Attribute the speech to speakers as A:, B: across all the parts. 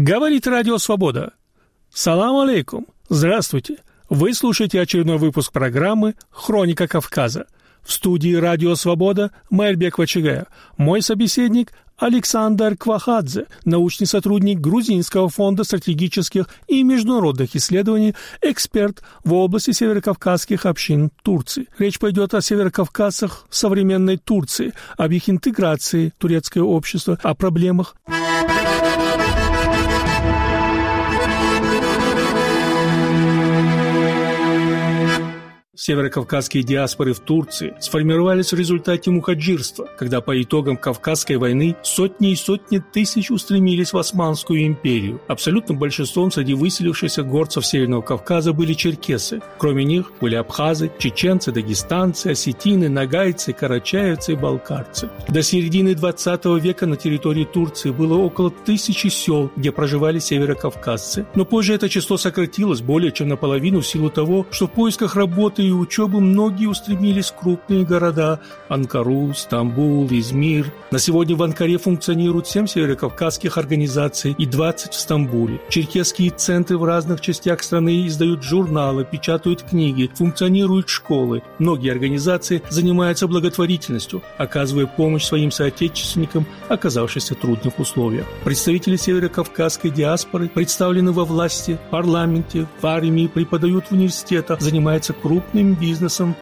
A: Говорит Радио Свобода. Салам алейкум. Здравствуйте. Вы слушаете очередной выпуск программы «Хроника Кавказа». В студии Радио Свобода Майрбек Вачигая. Мой собеседник Александр Квахадзе, научный сотрудник Грузинского фонда стратегических и международных исследований, эксперт в области северокавказских общин Турции. Речь пойдет о северокавказцах современной Турции, об их интеграции в турецкое общество, о проблемах. Северокавказские диаспоры в Турции сформировались в результате мухаджирства, когда по итогам Кавказской войны сотни и сотни тысяч устремились в Османскую империю. Абсолютным большинством среди выселившихся горцев Северного Кавказа были черкесы. Кроме них были абхазы, чеченцы, дагестанцы, осетины, нагайцы, карачаевцы и балкарцы. До середины 20 века на территории Турции было около 1000 сел, где проживали северокавказцы. Но позже это число сократилось более чем наполовину в силу того, что в поисках работы и учебы многие устремились в крупные города – Анкару, Стамбул, Измир. На сегодня в Анкаре функционируют 7 северокавказских организаций и 20 в Стамбуле. Черкесские центры в разных частях страны издают журналы, печатают книги, функционируют школы. Многие организации занимаются благотворительностью, оказывая помощь своим соотечественникам, оказавшимся в трудных условиях. Представители северокавказской диаспоры представлены во власти, в парламенте, в армии, преподают в университетах, занимаются крупным бизнесом.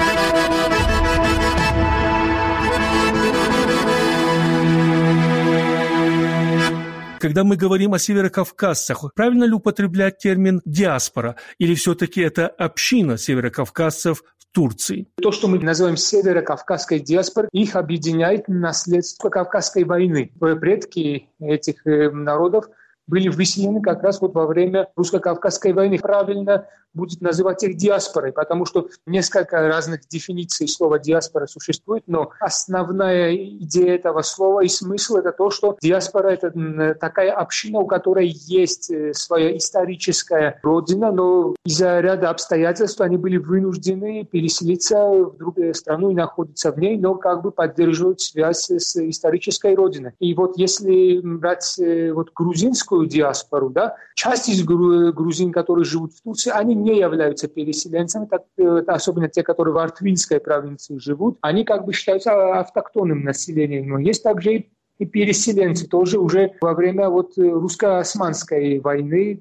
A: Когда мы говорим о северокавказцах, правильно ли употреблять термин «диаспора» или все-таки это община северокавказцев в Турции?
B: То, что мы называем северокавказской диаспорой, их объединяет наследство Кавказской войны. Предки этих народов были выселены как раз вот во время русско-кавказской войны. Правильно будет называть их диаспорой, потому что несколько разных дефиниций слова «диаспора» существует, но основная идея этого слова и смысл – это то, что диаспора – это такая община, у которой есть своя историческая родина, но из-за ряда обстоятельств они были вынуждены переселиться в другую страну и находиться в ней, но как бы поддерживать связь с исторической родиной. И вот если брать вот грузинскую диаспору, да, часть из грузин, которые живут в Турции, они не являются переселенцами, особенно те, которые в Артвинской провинции живут, они как бы считаются автохтонным населением. Но есть также и переселенцы тоже уже во время вот русско-османской войны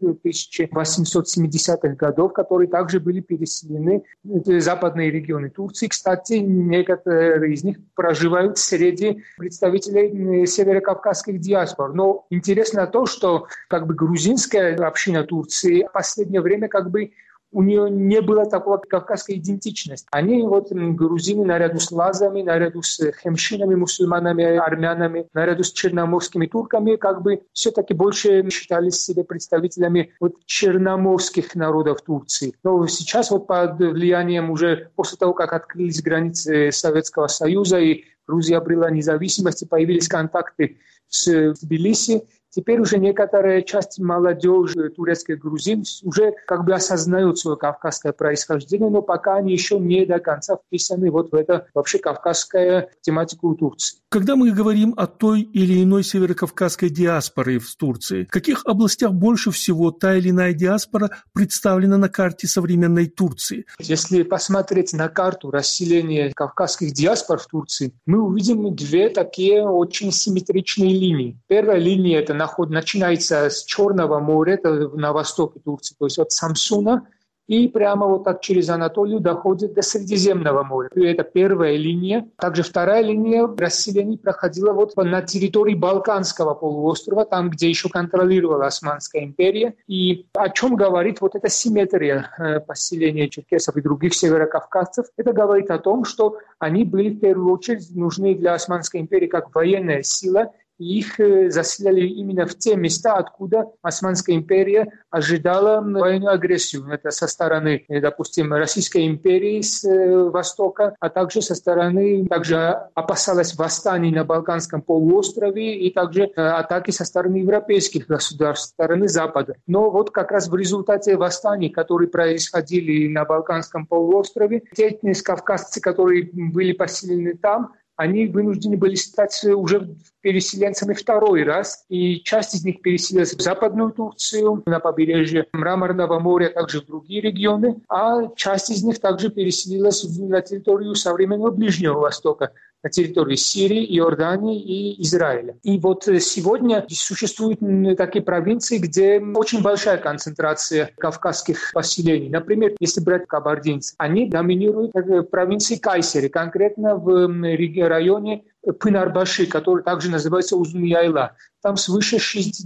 B: 1870-х годов, которые также были переселены в западные регионы Турции. Кстати, некоторые из них проживают среди представителей северокавказских диаспор. Но интересно то, что как бы грузинская община Турции в последнее время как бы у нее не было такой кавказской идентичности. Они, вот грузины, наряду с лазами, наряду с хемшинами, мусульманами, армянами, наряду с черноморскими турками, как бы все-таки больше считались себе представителями вот черноморских народов Турции. Но сейчас вот под влиянием уже после того, как открылись границы Советского Союза и Грузия обрела независимость, появились контакты с Тбилиси, теперь уже некоторая часть молодежи турецких грузин уже как бы осознают свое кавказское происхождение, но пока они еще не до конца вписаны вот в это вообще кавказскую тематику Турции.
A: Когда мы говорим о той или иной северокавказской диаспоре в Турции, в каких областях больше всего та или иная диаспора представлена на карте современной Турции?
B: Если посмотреть на карту расселения кавказских диаспор в Турции, мы увидим две такие очень симметричные линии. Первая линия – это начинается с Черного моря, это на востоке Турции, то есть от Самсуна, и прямо вот так через Анатолию доходит до Средиземного моря. И это первая линия. Также вторая линия расселений проходила вот на территории Балканского полуострова, там, где еще контролировала Османская империя. И о чем говорит вот эта симметрия поселения черкесов и других северокавказцев? Это говорит о том, что они были в первую очередь нужны для Османской империи как военная сила, и их заселяли именно в те места, откуда Османская империя ожидала военную агрессию. Это со стороны, допустим, Российской империи с востока, а также со стороны, также опасалась восстаний на Балканском полуострове и также атаки со стороны европейских государств, со стороны Запада. Но вот как раз в результате восстаний, которые происходили на Балканском полуострове, те кавказцы, которые были поселены там, они вынуждены были стать уже переселенцами второй раз. И часть из них переселилась в Западную Турцию, на побережье Мраморного моря, также в другие регионы. А часть из них также переселилась на территорию современного Ближнего Востока, на территории Сирии, Иордании и Израиля. И вот сегодня существуют такие провинции, где очень большая концентрация кавказских поселений. Например, если брать кабардинцев, они доминируют в провинции Кайсери, конкретно в районе Пынарбаши, который также называется Узун-Яйла. Там свыше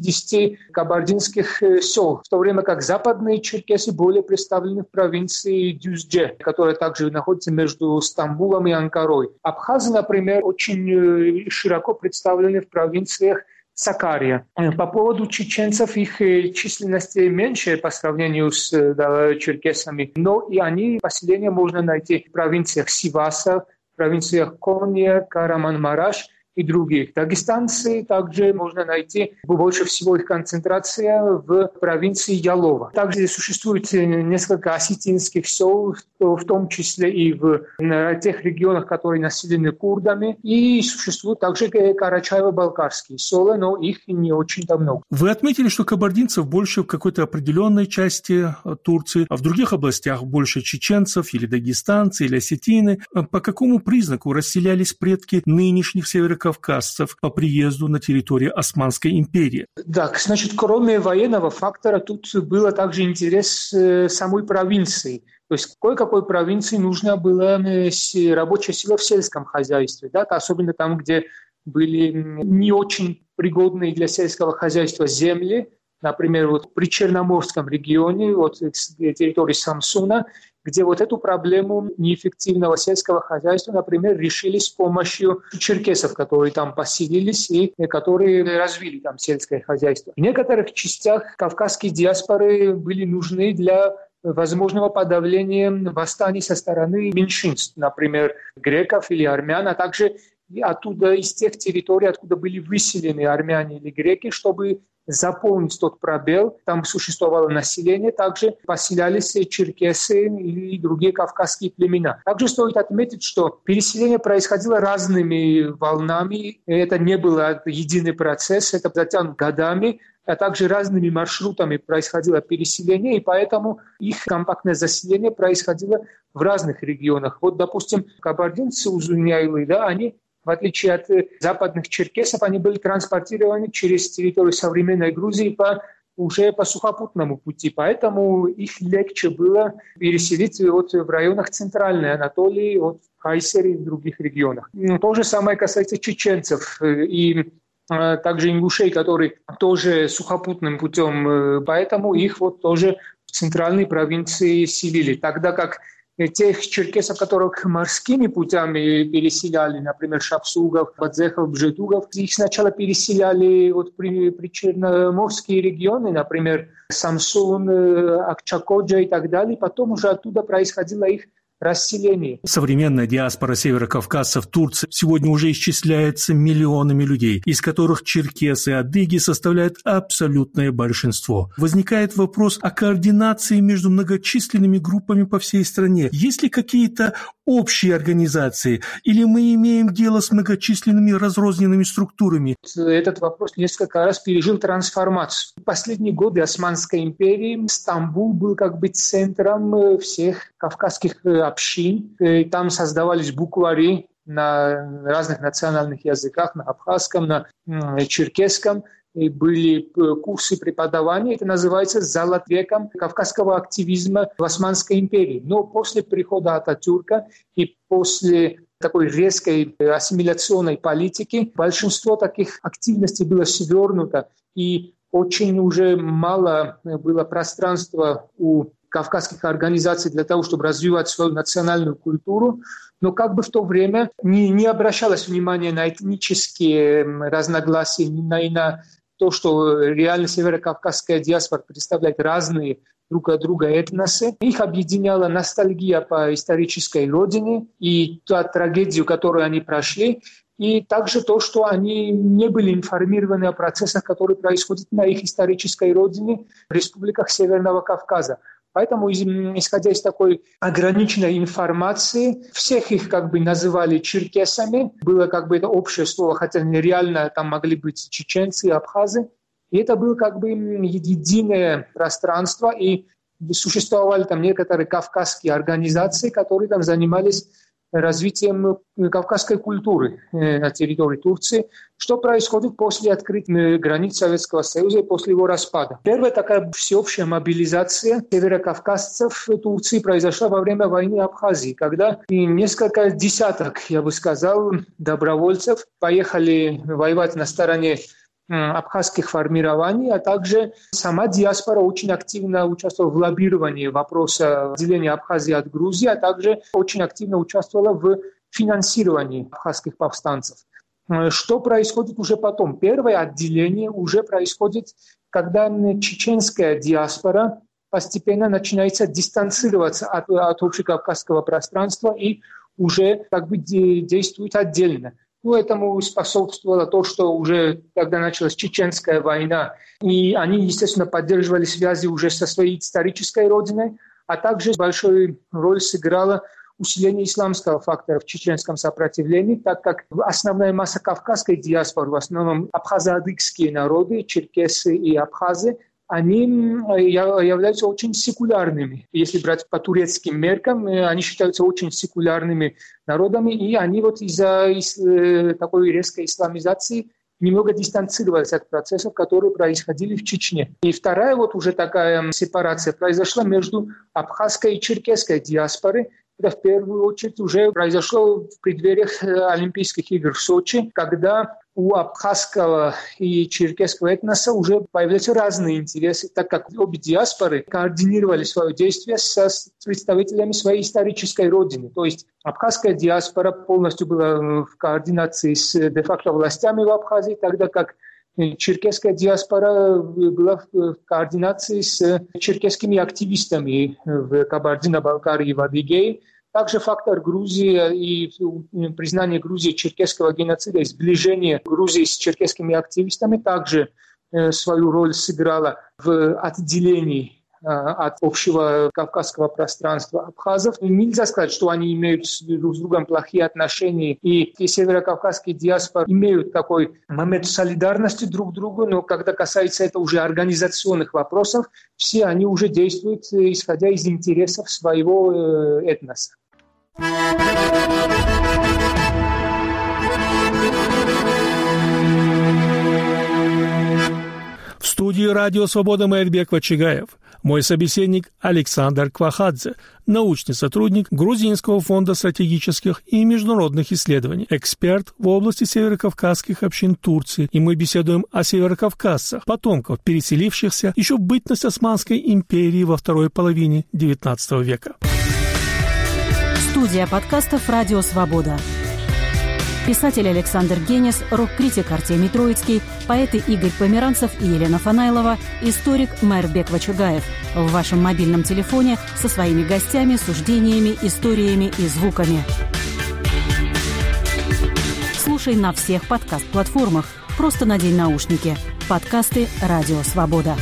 B: 60 кабардинских сел, в то время как западные черкесы более представлены в провинции Дюздже, которая также находится между Стамбулом и Анкарой. Абхазы, например, очень широко представлены в провинциях Сакария. По поводу чеченцев, их численность меньше по сравнению с черкесами, но и они, поселения можно найти в провинциях Сиваса, в провинциях Кония, Караман-Мараш и других. Дагестанцы также можно найти, больше всего их концентрация в провинции Ялова. Также существует несколько осетинских сел, в том числе и в тех регионах, которые населены курдами. И существуют также карачаево-балкарские села, но их не очень-то много.
A: Вы отметили, что кабардинцев больше в какой-то определенной части Турции, а в других областях больше чеченцев или дагестанцы, или осетины. По какому признаку расселялись предки нынешних северокавказцев по приезду на территорию Османской империи?
B: Да, значит, кроме военного фактора, тут был также интерес самой провинции. То есть кое-какой провинции нужна была рабочая сила в сельском хозяйстве, да, особенно там, где были не очень пригодные для сельского хозяйства земли. Например, вот при Черноморском регионе, вот территории Самсуна, где вот эту проблему неэффективного сельского хозяйства, например, решили с помощью черкесов, которые там поселились и которые развили там сельское хозяйство. В некоторых частях кавказские диаспоры были нужны для возможного подавления восстаний со стороны меньшинств, например, греков или армян, а также оттуда, из тех территорий, откуда были выселены армяне или греки, чтобы заполнить тот пробел. Там существовало население, также поселялись черкесы и другие кавказские племена. Также стоит отметить, что переселение происходило разными волнами. Это не был единый процесс, это затянут годами, а также разными маршрутами происходило переселение, и поэтому их компактное заселение происходило в разных регионах. Вот, допустим, кабардинцы Узун-Яйлы, да, они, в отличие от западных черкесов, они были транспортированы через территорию современной Грузии уже по сухопутному пути. Поэтому их легче было переселить в районах Центральной Анатолии, в Кайсери и в других регионах. То же самое касается чеченцев и также ингушей, которые тоже сухопутным путем, поэтому их тоже в центральной провинции селили. Тогда как тех черкесов, которых морскими путями переселяли, например, шапсугов, бадзехов, бжедугов, их сначала переселяли при черноморские регионы, например, Самсун, Акчакоджа и так далее, потом уже оттуда происходило их расселение.
A: Современная диаспора северокавказцев в Турции сегодня уже исчисляется миллионами людей, из которых черкесы и адыги составляют абсолютное большинство. Возникает вопрос о координации между многочисленными группами по всей стране. Есть ли какие-то общие организации, или мы имеем дело с многочисленными разрозненными структурами?
B: Этот вопрос несколько раз пережил трансформацию. В последние годы Османской империи Стамбул был как бы центром всех кавказских общин. И там создавались буквари на разных национальных языках, на абхазском, на черкесском. И были курсы преподавания, это называется «Золотым веком кавказского активизма в Османской империи». Но после прихода Ататюрка и после такой резкой ассимиляционной политики большинство таких активностей было свернуто, и очень уже мало было пространства у кавказских организаций для того, чтобы развивать свою национальную культуру, но как бы в то время не обращалось внимания на этнические разногласия, и на то, что реально северокавказская диаспора представляет разные друг от друга этносы. Их объединяла ностальгия по исторической родине и та трагедию, которую они прошли, и также то, что они не были информированы о процессах, которые происходят на их исторической родине в республиках Северного Кавказа. Поэтому, исходя из такой ограниченной информации, всех их называли черкесами. Было это общее слово, хотя нереально там могли быть чеченцы и абхазы. И это было единое пространство, и существовали там некоторые кавказские организации, которые там занимались развитием кавказской культуры на территории Турции. Что происходит после открытия границ Советского Союза и после его распада? Первая такая всеобщая мобилизация северокавказцев в Турции произошла во время войны Абхазии, когда несколько десяток, я бы сказал, добровольцев поехали воевать на стороне абхазских формирований, а также сама диаспора очень активно участвовала в лоббировании вопроса отделения Абхазии от Грузии, а также очень активно участвовала в финансировании абхазских повстанцев. Что происходит уже потом? Первое отделение уже происходит, когда чеченская диаспора постепенно начинает дистанцироваться от общекавказского пространства и уже действует отдельно. Этому способствовало то, что уже тогда началась Чеченская война, и они, естественно, поддерживали связи уже со своей исторической родиной, а также большую роль сыграло усиление исламского фактора в чеченском сопротивлении, так как основная масса кавказской диаспоры, в основном абхазо-адыгские народы, черкесы и абхазы, они являются очень секулярными. Если брать по турецким меркам, они считаются очень секулярными народами, и они из-за такой резкой исламизации немного дистанцировались от процессов, которые происходили в Чечне. И вторая уже такая сепарация произошла между абхазской и черкесской диаспорой. Это в первую очередь уже произошло в преддвериях Олимпийских игр в Сочи, когда у абхазского и черкесского этноса уже появляются разные интересы, так как обе диаспоры координировали свое действие с представителями своей исторической родины. То есть абхазская диаспора полностью была в координации с де-факто властями в Абхазии, тогда как черкесская диаспора была в координации с черкесскими активистами в Кабардино-Балкарии и в Адыгее. Также фактор Грузии и признание Грузии черкесского геноцида и сближение Грузии с черкесскими активистами также свою роль сыграло в отделении от общего кавказского пространства абхазов. Нельзя сказать, что они имеют друг с другом плохие отношения, и северокавказские диаспоры имеют такой момент солидарности друг к другу, но когда касается это уже организационных вопросов, все они уже действуют, исходя из интересов своего этноса.
A: В студии «Радио Свобода» Майрбек Вачигаев. Мой собеседник Александр Квахадзе, научный сотрудник Грузинского фонда стратегических и международных исследований, эксперт в области северокавказских общин Турции. И мы беседуем о северокавказцах, потомков переселившихся еще в бытность Османской империи во второй половине XIX века.
C: Студия подкастов «Радио Свобода». Писатель Александр Генис, рок-критик Артемий Троицкий, поэты Игорь Померанцев и Елена Фанаилова, историк Майрбек Вачугаев в вашем мобильном телефоне со своими гостями, суждениями, историями и звуками. Слушай на всех подкаст-платформах. Просто надень наушники. Подкасты «Радио Свобода».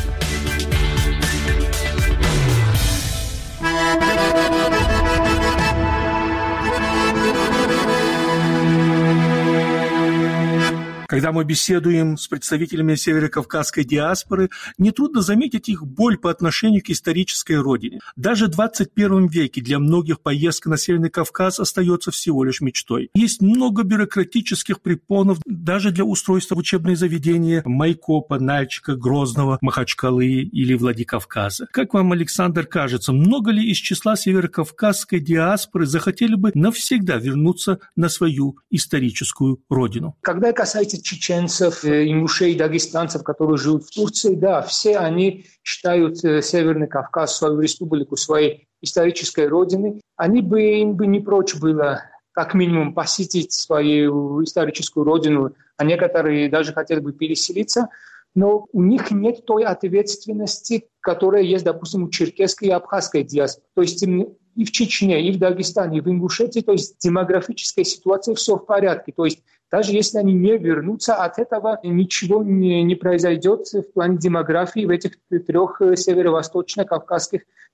A: Когда мы беседуем с представителями северокавказской диаспоры, нетрудно заметить их боль по отношению к исторической родине. Даже в 21 веке для многих поездка на Северный Кавказ остается всего лишь мечтой. Есть много бюрократических препонов даже для устройства в учебные заведения Майкопа, Нальчика, Грозного, Махачкалы или Владикавказа. Как вам, Александр, кажется, много ли из числа северокавказской диаспоры захотели бы навсегда вернуться на свою историческую родину?
B: Когда касается чеченцев, ингушей, дагестанцев, которые живут в Турции, да, все они считают Северный Кавказ, свою республику, своей исторической родиной. Им бы не прочь было как минимум посетить свою историческую родину, а некоторые даже хотели бы переселиться, но у них нет той ответственности, которая есть, допустим, у черкесской и абхазской диаспоры. То есть и в Чечне, и в Дагестане, и в Ингушетии, то есть демографическая ситуация все в порядке. То есть даже если они не вернутся, от этого ничего не произойдет в плане демографии в этих трех северо-восточно-кавказских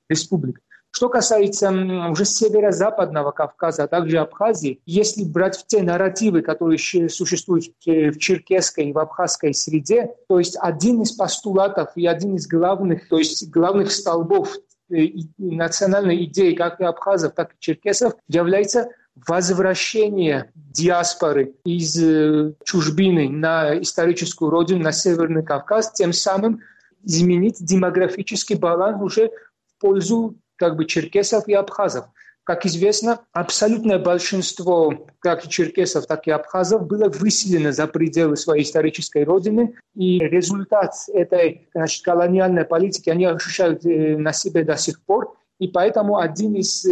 B: республик. Что касается уже северо-западного Кавказа, а также Абхазии, если брать те нарративы, которые существуют в черкесской и в абхазской среде, то есть один из постулатов и один из главных, то есть главных столбов национальной идеи как и абхазов, так и черкесов является возвращение диаспоры из чужбины на историческую родину, на Северный Кавказ, тем самым изменить демографический баланс уже в пользу черкесов и абхазов. Как известно, абсолютное большинство как и черкесов, так и абхазов было выселено за пределы своей исторической родины, и результат этой колониальной политики они ощущают на себе до сих пор, и поэтому один из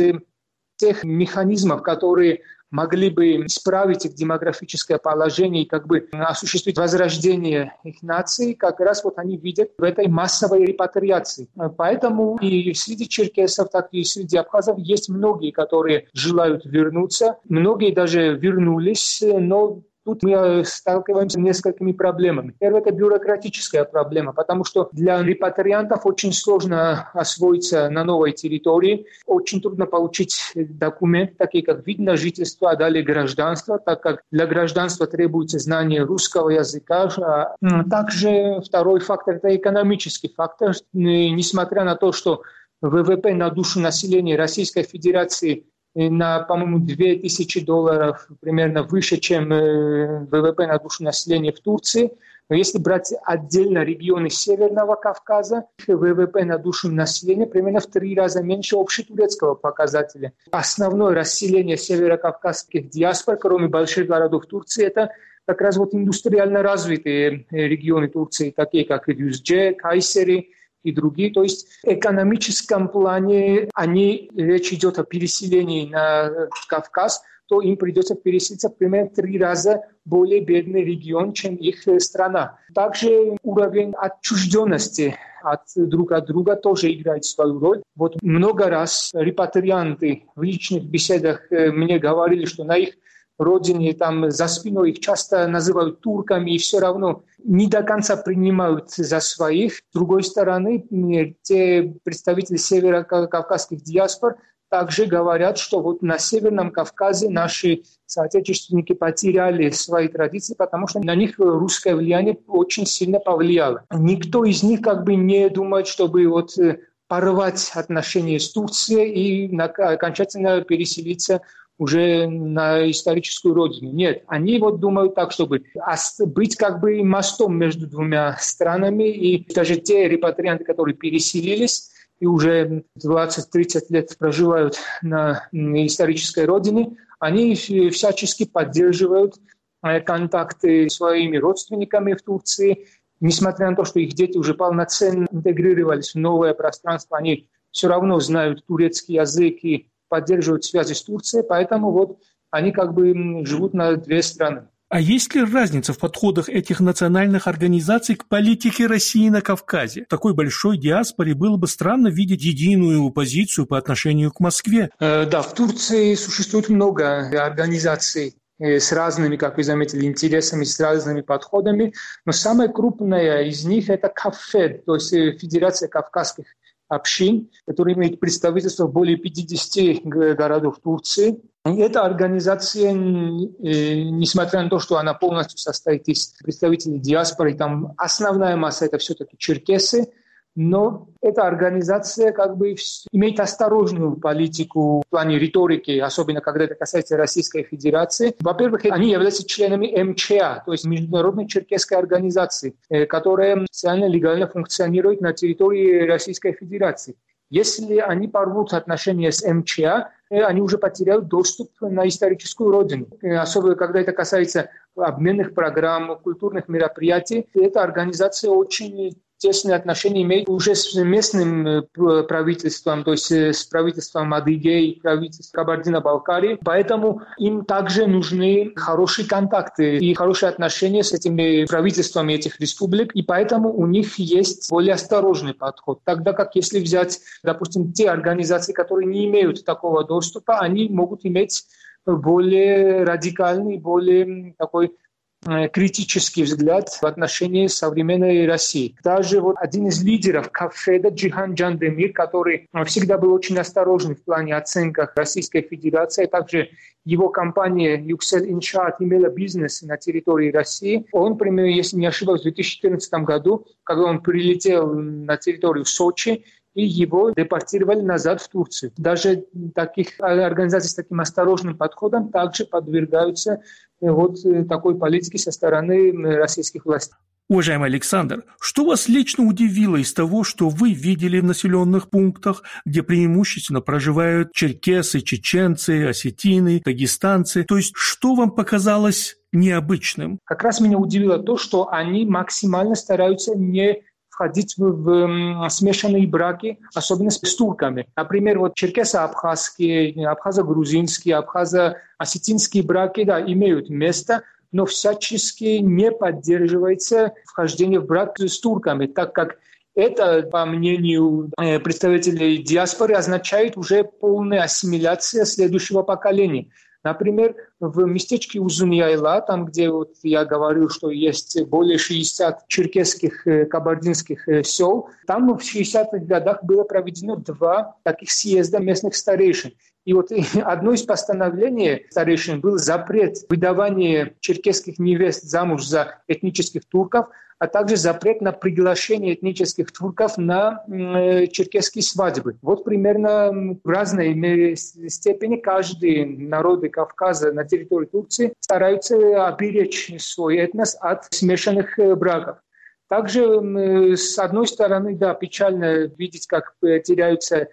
B: тех механизмов, которые могли бы исправить их демографическое положение и осуществить возрождение их нации, как раз они видят в этой массовой репатриации. Поэтому и среди черкесов, так и среди абхазов есть многие, которые желают вернуться. Многие даже вернулись, но тут мы сталкиваемся с несколькими проблемами. Первое – это бюрократическая проблема, потому что для репатриантов очень сложно освоиться на новой территории. Очень трудно получить документы, такие как вид на жительство, а далее гражданство, так как для гражданства требуется знание русского языка. Также второй фактор – это экономический фактор. Несмотря на то, что ВВП на душу населения Российской Федерации на, по-моему, $2000 примерно выше, чем ВВП на душу населения в Турции. Но если брать отдельно регионы Северного Кавказа, ВВП на душу населения примерно в 3 раза меньше общетурецкого показателя. Основное расселение северокавказских диаспор, кроме больших городов Турции, это как раз индустриально развитые регионы Турции, такие как Дюзце, Кайсери и другие. То есть в экономическом плане речь идет о переселении на Кавказ, то им придется переселиться примерно в 3 раза более бедный регион, чем их страна. Также уровень отчужденности друг от друга тоже играет свою роль. Много раз репатрианты в личных беседах мне говорили, что на их родине, за спиной их часто называют турками и все равно не до конца принимают за своих. С другой стороны, те представители северокавказских диаспор также говорят, что на Северном Кавказе наши соотечественники потеряли свои традиции, потому что на них русское влияние очень сильно повлияло. Никто из них не думает, чтобы порвать отношения с Турцией и окончательно переселиться уже на историческую родину. Нет, они думают так, чтобы быть мостом между двумя странами, и даже те репатрианты, которые переселились и уже 20-30 лет проживают на исторической родине, они всячески поддерживают контакты с своими родственниками в Турции. Несмотря на то, что их дети уже полноценно интегрировались в новое пространство, они все равно знают турецкий язык и поддерживают связи с Турцией, поэтому они живут на 2 страны.
A: А есть ли разница в подходах этих национальных организаций к политике России на Кавказе? В такой большой диаспоре было бы странно видеть единую позицию по отношению к Москве.
B: Да, в Турции существует много организаций с разными, как вы заметили, интересами, с разными подходами, но самая крупная из них – это КАФЕД, то есть Федерация Кавказских общин, которая имеет представительство в более 50 городов Турции. И эта организация, несмотря на то, что она полностью состоит из представителей диаспоры, там основная масса – это все-таки черкесы, но эта организация имеет осторожную политику в плане риторики, особенно когда это касается Российской Федерации. Во-первых, они являются членами МЧА, то есть Международной черкесской организации, которая официально легально функционирует на территории Российской Федерации. Если они порвут отношения с МЧА, они уже потеряют доступ на историческую родину. Особенно, когда это касается обменных программ, культурных мероприятий, эта организация очень тесные отношения имеет уже с местным правительством, то есть с правительством Адыгеи, правительством Кабардино-Балкарии. Поэтому им также нужны хорошие контакты и хорошие отношения с этими правительствами этих республик. И поэтому у них есть более осторожный подход. Тогда как если взять, допустим, те организации, которые не имеют такого доступа, они могут иметь более радикальный, более такой критический взгляд в отношении современной России. Даже один из лидеров Кавфеда Джихан Джандемир, который всегда был очень осторожен в плане оценок Российской Федерации, также его компания Yuksel Inshaat имела бизнес на территории России. Он, примерно, если не ошибаюсь, в 2014 году, когда он прилетел на территорию Сочи, и его депортировали назад в Турцию. Даже таких организаций с таким осторожным подходом также подвергаются такой политике со стороны российских властей.
A: Уважаемый Александр, что вас лично удивило из того, что вы видели в населенных пунктах, где преимущественно проживают черкесы, чеченцы, осетины, дагестанцы? То есть, что вам показалось необычным?
B: Как раз меня удивило то, что они максимально стараются не входить в смешанные браки, особенно с турками. Например, черкесо-абхазские, абхазо-грузинские, абхазо-осетинские браки, да, имеют место, но всячески не поддерживается вхождение в брак с турками, так как это, по мнению представителей диаспоры, означает уже полная ассимиляция следующего поколения. Например, в местечке Узуньяйла, там, где я говорил, что есть более 60 черкесских, кабардинских сел, там в 60-х годах было проведено 2 таких съезда местных старейшин. И одно из постановлений старейшин был запрет выдавания черкесских невест замуж за этнических турков, а также запрет на приглашение этнических турков на черкесские свадьбы. Примерно в разной степени каждый народ Кавказа на территории Турции стараются оберечь свой этнос от смешанных браков. Также, с одной стороны, да, печально видеть, как теряются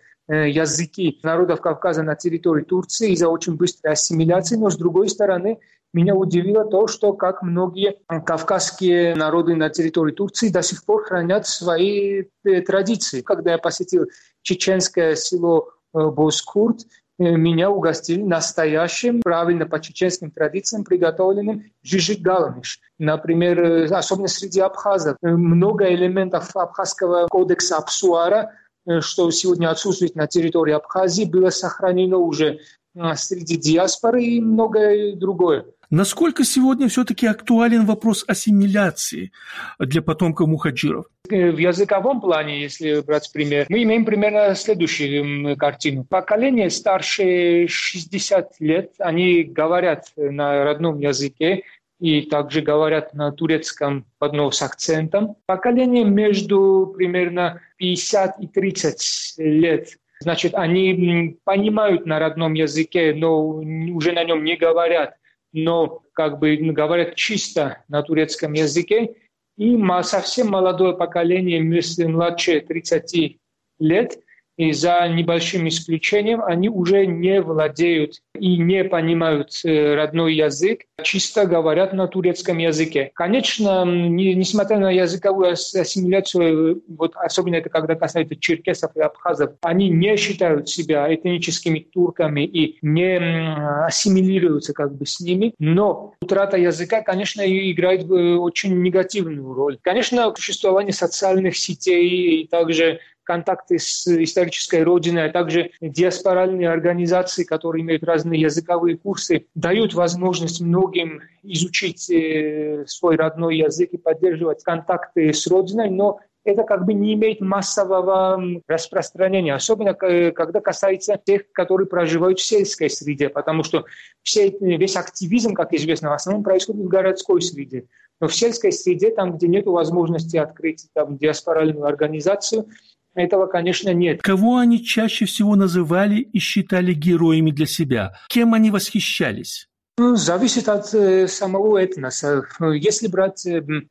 B: языки народов Кавказа на территории Турции из-за очень быстрой ассимиляции, но с другой стороны, меня удивило то, что как многие кавказские народы на территории Турции до сих пор хранят свои традиции. Когда я посетил чеченское село Бозкурт, меня угостили настоящим, правильно по чеченским традициям приготовленным жижик-галамиш. Например, особенно среди абхазов. Много элементов абхазского кодекса Апсуара, что сегодня отсутствует на территории Абхазии, было сохранено уже среди диаспоры и многое другое.
A: Насколько сегодня все-таки актуален вопрос ассимиляции для потомков мухаджиров?
B: В языковом плане, если брать пример, мы имеем примерно следующую картину. Поколение старше 60 лет, они говорят на родном языке и также говорят на турецком одно с акцентом. Поколение между примерно 50 и 30 лет, значит, они понимают на родном языке, но уже на нем не говорят, но говорят чисто на турецком языке. И совсем молодое поколение, младше 30 лет, и за небольшим исключением, они уже не владеют и не понимают родной язык, чисто говорят на турецком языке. Конечно, несмотря на языковую ассимиляцию, особенно это когда касается черкесов и абхазов, они не считают себя этническими турками и не ассимилируются с ними, но утрата языка, конечно, играет очень негативную роль. Конечно, существование социальных сетей и также контакты с исторической родиной, а также диаспоральные организации, которые имеют разные языковые курсы, дают возможность многим изучить свой родной язык и поддерживать контакты с родиной, но это не имеет массового распространения, особенно когда касается тех, которые проживают в сельской среде, потому что весь активизм, как известно, в основном происходит в городской среде. Но в сельской среде, там, где нет возможности открыть диаспоральную организацию, этого, конечно, нет.
A: Кого они чаще всего называли и считали героями для себя? Кем они восхищались?
B: Зависит от самого этноса. Если брать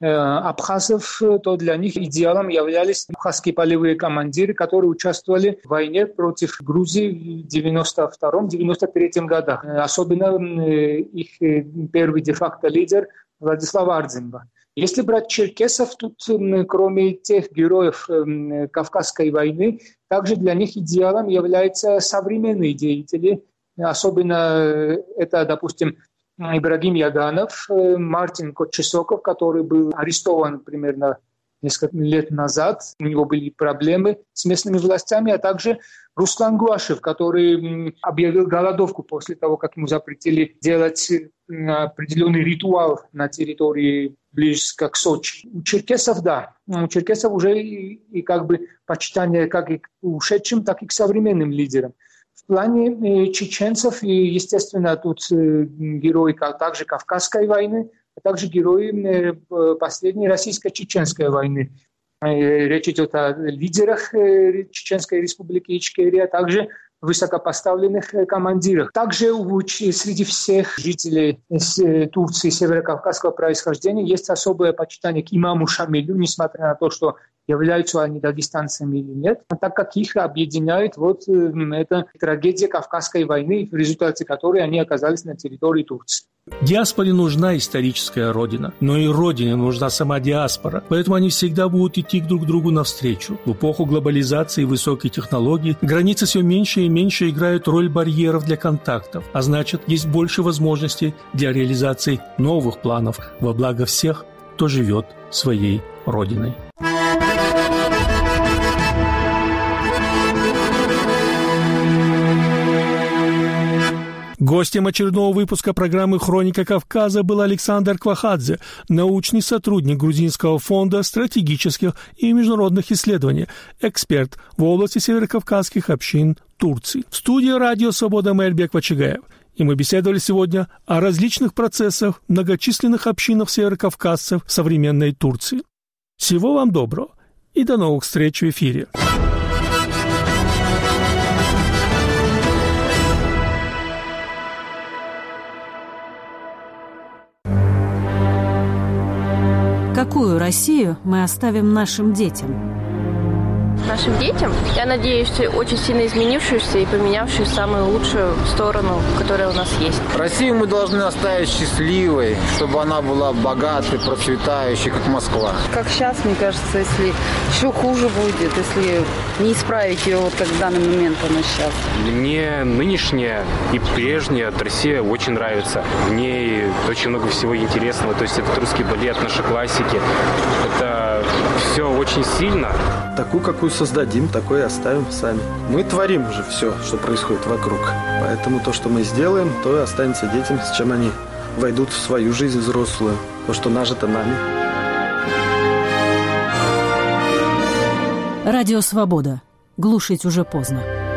B: абхазов, то для них идеалом являлись абхазские полевые командиры, которые участвовали в войне против Грузии в 1992-1993 годах. Особенно их первый де-факто лидер Владислав Ардзинба. Если брать черкесов, тут кроме тех героев Кавказской войны, также для них идеалом являются современные деятели. Особенно это, допустим, Ибрагим Яганов, Мартин Котчесоков, который был арестован примерно несколько лет назад. У него были проблемы с местными властями, а также Руслан Гуашев, который объявил голодовку после того, как ему запретили делать определенный ритуал на территории близко к Сочи. У черкесов, да. У черкесов уже и как бы почитание как и к ушедшим, так и к современным лидерам. В плане чеченцев, естественно, тут герои также Кавказской войны, а также герои последней российско-чеченской войны. Речь идет о лидерах Чеченской республики Ичкерия, а также высокопоставленных командирах. Также среди всех жителей Турции северокавказского происхождения есть особое почитание к имаму Шамилю, несмотря на то, что являются они дагестанцами или нет, так как их объединяет эта трагедия Кавказской войны, в результате которой они оказались на территории Турции.
A: Диаспоре нужна историческая родина, но и родине нужна сама диаспора, поэтому они всегда будут идти друг к другу навстречу. В эпоху глобализации и высоких технологий границы все меньше и меньше играют роль барьеров для контактов, а значит, есть больше возможностей для реализации новых планов во благо всех, кто живет своей родиной. Гостем очередного выпуска программы «Хроника Кавказа» был Александр Квахадзе, научный сотрудник Грузинского фонда стратегических и международных исследований, эксперт в области северокавказских общин Турции. В студии «Радио Свобода» Мэр Беквачагаев. И мы беседовали сегодня о различных процессах в многочисленных общинах северокавказцев современной Турции. Всего вам доброго и до новых встреч в эфире.
C: Какую Россию мы оставим нашим детям?
D: Нашим детям, я надеюсь, очень сильно изменившуюся и поменявшую в самую лучшую сторону, которая у нас есть.
E: Россию мы должны оставить счастливой, чтобы она была богатой, процветающей, как Москва.
F: Как сейчас, мне кажется, если еще хуже будет, если не исправить ее, вот как в данный момент она сейчас.
G: Мне нынешняя и прежняя Россия очень нравится. В ней очень много всего интересного. То есть это русский балет, наши классики. Это все очень сильно.
H: Такую, какую создадим, такой и оставим сами. Мы творим уже все, что происходит вокруг. Поэтому то, что мы сделаем, то и останется детям, с чем они войдут в свою жизнь взрослую. То, что нажито нами.
C: Радио «Свобода». Глушить уже поздно.